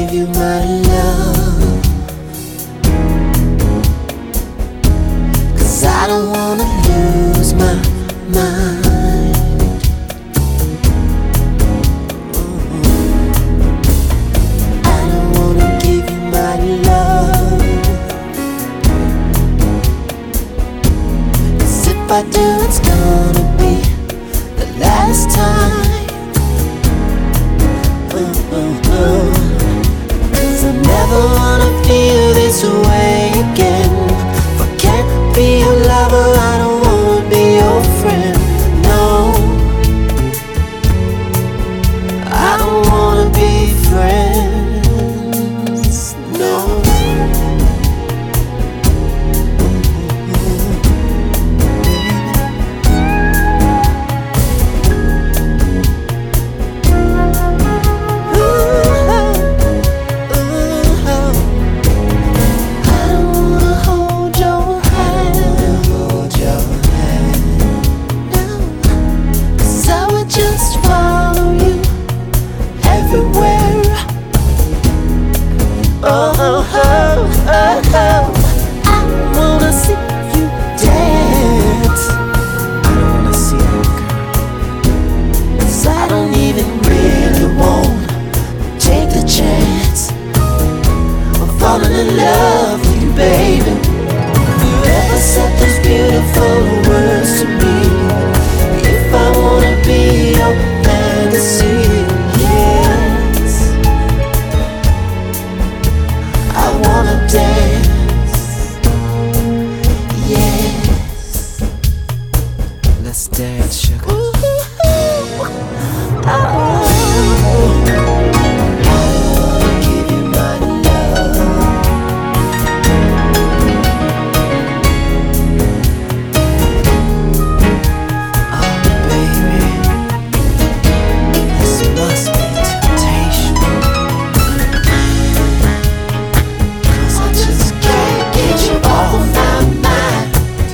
give you my love, 'cause I don't wanna lose my mind. I don't wanna give you my love, 'cause if I do, it's gonna be the last time. 'Cause I never wanna feel this way again. If I can't be your lover, I don't wanna be your friend. No, I don't wanna be friends. No. I wanna see you dance. I don't wanna see that, girl, 'cause I don't even really wanna take the chance of falling in love with you, baby. You ever said those beautiful words to me? If I wanna be your fantasy, yes, I wanna dance, yes. Let's dance, sugar. I wanna give you my love, oh baby, this must be temptation, 'cause I just can't get you off my mind.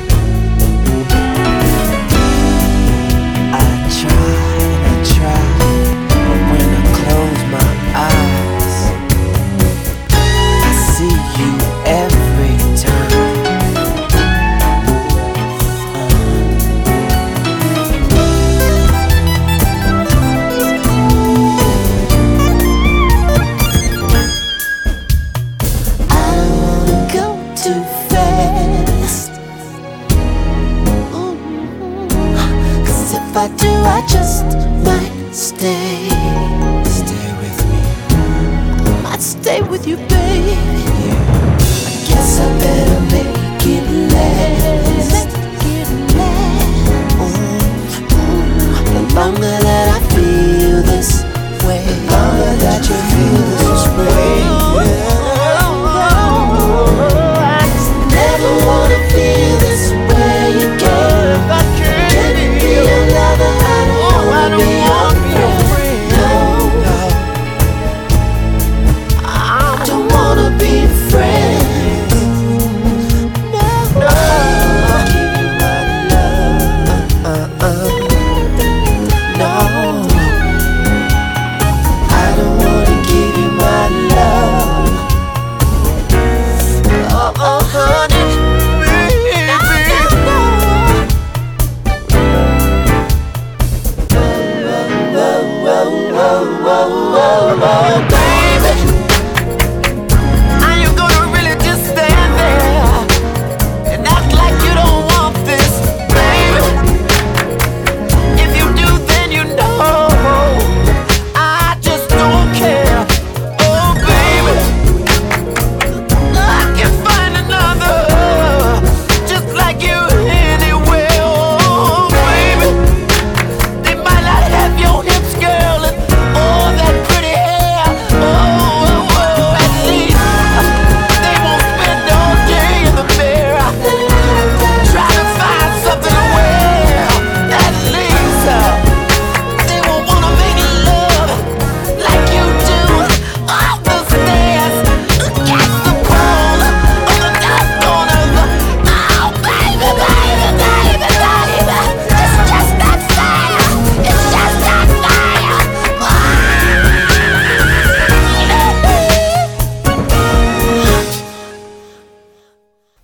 I try, but when I close my eyes, I see you every time. I don't wanna go too fast, 'cause if I do, I just might stay. Stay with me. I might stay with you, baby. I guess I better make it last. The longer that I feel this way, the longer that you feel this way. I just never wanna feel this way again. Can you be a lover? I don't wanna be your friend. No, I don't wanna be friends. No, give you my love. No, I don't wanna give you my love. Oh, honey, baby. Whoa, whoa, whoa, whoa, whoa, whoa, whoa.